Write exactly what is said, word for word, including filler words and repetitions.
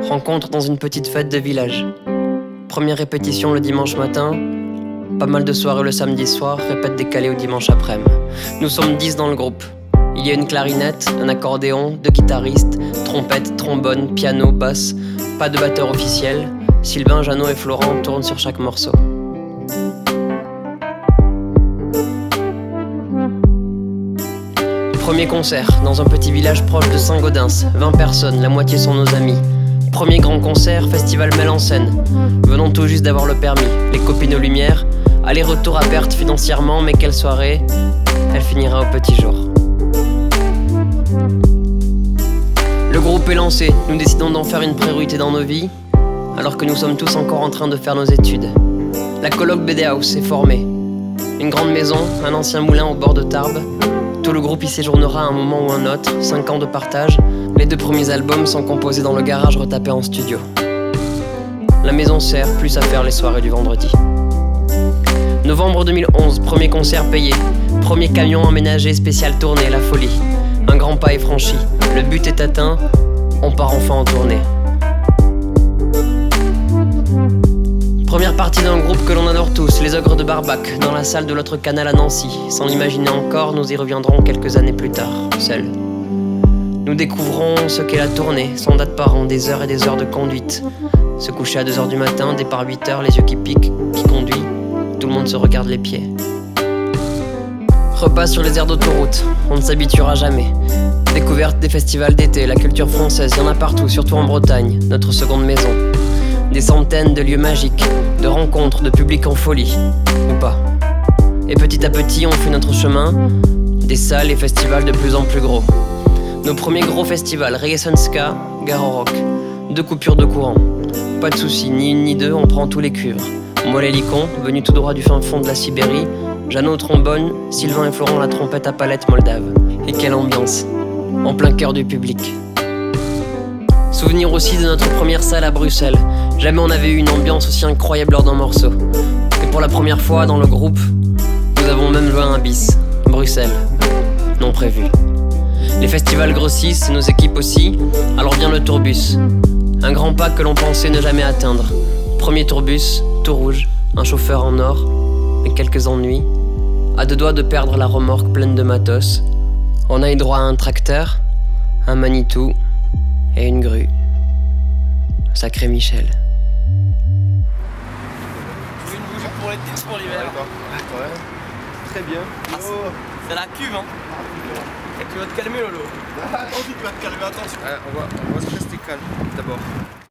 Rencontre dans une petite fête de village. Première répétition le dimanche matin. Pas mal de soirées le samedi soir, répète décalée au dimanche après-midi. Nous sommes dix dans le groupe. Il y a une clarinette, un accordéon, deux guitaristes, trompette, trombone, piano, basse. Pas de batteur officiel. Sylvain, Jeannot et Florent tournent sur chaque morceau. Premier concert, dans un petit village proche de Saint-Gaudens. vingt personnes, la moitié sont nos amis. Premier grand concert, festival Mel en scène. Venons tout juste d'avoir le permis, les copines aux lumières. Aller-retour à perte financièrement, mais quelle soirée. Elle finira au petit jour. Le groupe est lancé, nous décidons d'en faire une priorité dans nos vies, alors que nous sommes tous encore en train de faire nos études. La coloc B D House est formée. Une grande maison, un ancien moulin au bord de Tarbes. Tout le groupe y séjournera à un moment ou un autre, cinq ans de partage. Les deux premiers albums sont composés dans le garage retapé en studio. La maison sert plus à faire les soirées du vendredi. Novembre deux mille onze, premier concert payé. Premier camion aménagé spécial tournée, la folie. Un grand pas est franchi, le but est atteint, on part enfin en tournée. Première partie d'un groupe que l'on adore tous, les Ogres de Barbac, dans la salle de l'autre canal à Nancy. Sans l'imaginer encore, nous y reviendrons quelques années plus tard, seuls. Nous découvrons ce qu'est la tournée, sans date par an, des heures et des heures de conduite. Se coucher à deux heures du matin, départ huit heures, les yeux qui piquent, qui conduit, tout le monde se regarde les pieds. Repas sur les aires d'autoroute, on ne s'habituera jamais. Découverte des festivals d'été, la culture française, y en a partout, surtout en Bretagne, notre seconde maison. Des centaines de lieux magiques, de rencontres, de publics en folie, ou pas. Et petit à petit, on fait notre chemin, des salles et festivals de plus en plus gros. Nos premiers gros festivals, Reggae Sun Ska, Garo Rock, deux coupures de courant. Pas de soucis, ni une ni deux, on prend tous les cuivres. Moi les licons, venus tout droit du fin fond de la Sibérie, Jeannot au trombone, Sylvain et Florent la trompette à palette moldave. Et quelle ambiance, en plein cœur du public. Souvenir aussi de notre première salle à Bruxelles. Jamais on avait eu une ambiance aussi incroyable lors d'un morceau. Et pour la première fois dans le groupe, nous avons même joué à un bis. Bruxelles, non prévu. Les festivals grossissent, nos équipes aussi, alors vient le tourbus. Un grand pas que l'on pensait ne jamais atteindre. Premier tourbus, tout rouge, un chauffeur en or, mais quelques ennuis. À deux doigts de perdre la remorque pleine de matos. On a eu droit à un tracteur, un Manitou et une grue. Sacré Michel. Je veux une bougie pour l'été ou pour l'hiver? Ouais, ouais. Très bien. Ah, oh. C'est la cuve, hein. Et tu vas te calmer, Lolo. Ah, attends, tu vas te calmer, attention. Ouais, on va, on va se rester calme d'abord.